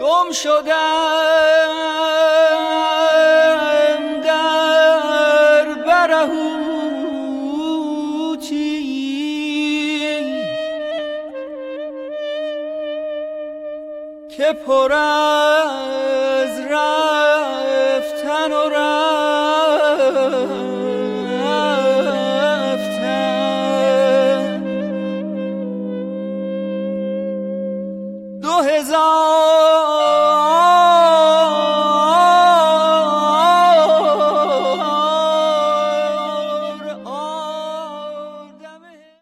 گم شدم در برهوتی که پر از رفتن و رفتن 2000